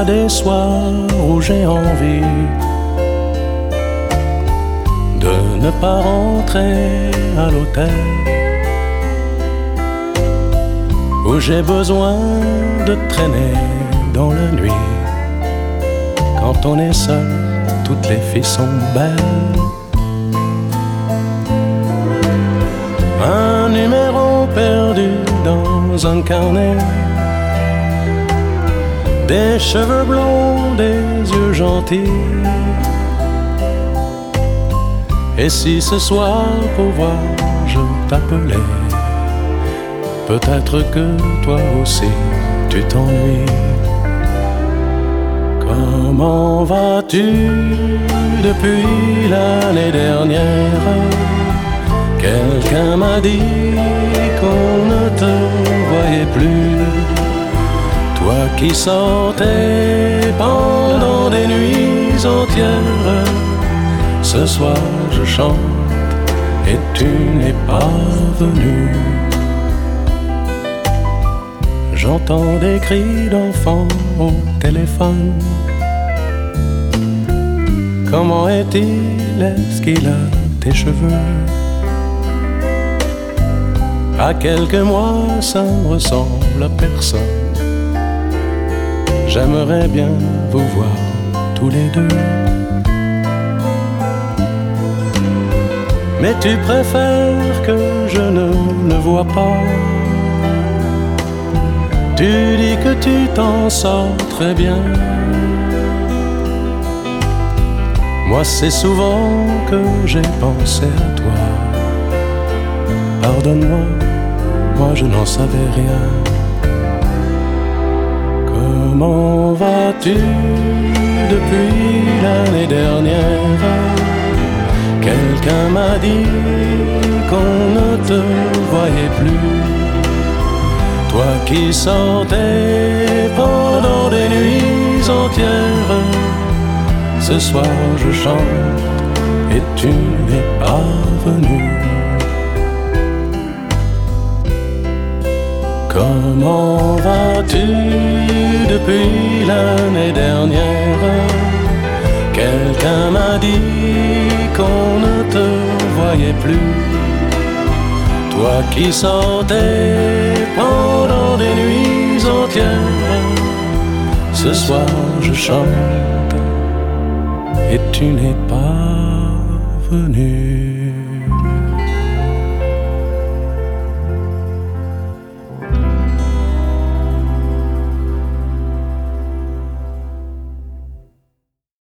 a des soirs où j'ai envie de ne pas rentrer à l'hôtel, où j'ai besoin de traîner dans la nuit. Quand on est seul, toutes les filles sont belles. Un numéro perdu dans un carnet, des cheveux blonds, des yeux gentils. Et si ce soir pour voir je t'appelais, peut-être que toi aussi tu t'ennuies. Comment vas-tu depuis l'année dernière? Quelqu'un m'a dit qu'on ne te voyait plus. Toi qui sortais pendant des nuits entières, ce soir je chante et tu n'es pas venu. J'entends des cris d'enfants au téléphone. Comment est-il? Est-ce qu'il a tes cheveux? À quelques mois, ça ne ressemble à personne. J'aimerais bien vous voir tous les deux. Mais tu préfères que je ne le vois pas. Tu dis que tu t'en sors très bien. Moi c'est souvent que j'ai pensé à toi. Pardonne-moi, moi je n'en savais rien. Comment vas-tu depuis l'année dernière? Quelqu'un m'a dit qu'on ne te voyait plus. Toi qui sortais pendant des nuits entières, ce soir je chante et tu n'es pas venu. Comment vas-tu depuis l'année dernière? Quelqu'un m'a dit qu'on ne te voyait plus. Toi qui sortais pendant des nuits entières, ce soir je chante et tu n'es pas venu.